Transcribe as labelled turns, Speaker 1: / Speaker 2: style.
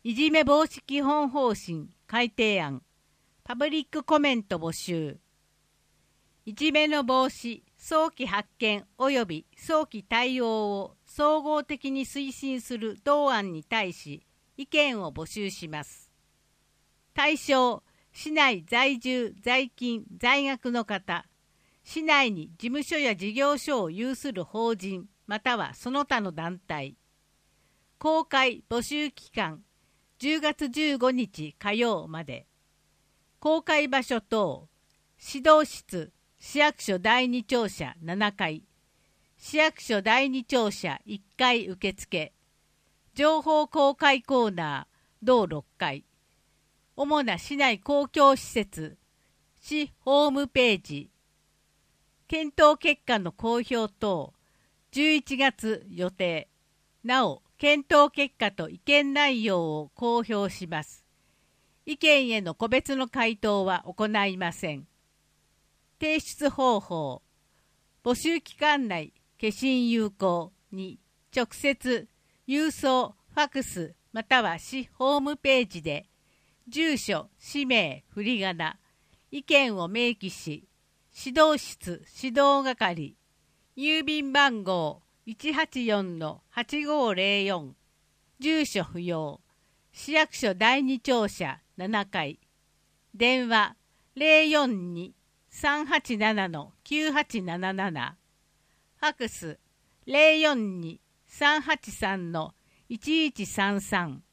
Speaker 1: いじめ防止基本方針改定案、パブリックコメント募集。いじめの防止、早期発見及び早期対応を総合的に推進する同案に対し、意見を募集します。対象、市内在住、在勤、在学の方、市内に事務所や事業所を有する法人、またはその他の団体。公開募集期間、10月15日火曜まで。公開場所等、指導室、市役所第2庁舎7階、市役所第2庁舎1階受付、情報公開コーナー同6階、主な市内公共施設、市ホームページ、検討結果の公表等、11月予定。なお、検討結果と意見内容を公表します。意見への個別の回答は行いません。提出方法。募集期間内、消印有効に直接、郵送、ファクス、または市ホームページで、住所、氏名、振り仮名、意見を明記し、指導室、指導係、郵便番号184-8504、住所不要、市役所第2庁舎7階、電話042-387-9877、ファクス042-383-1133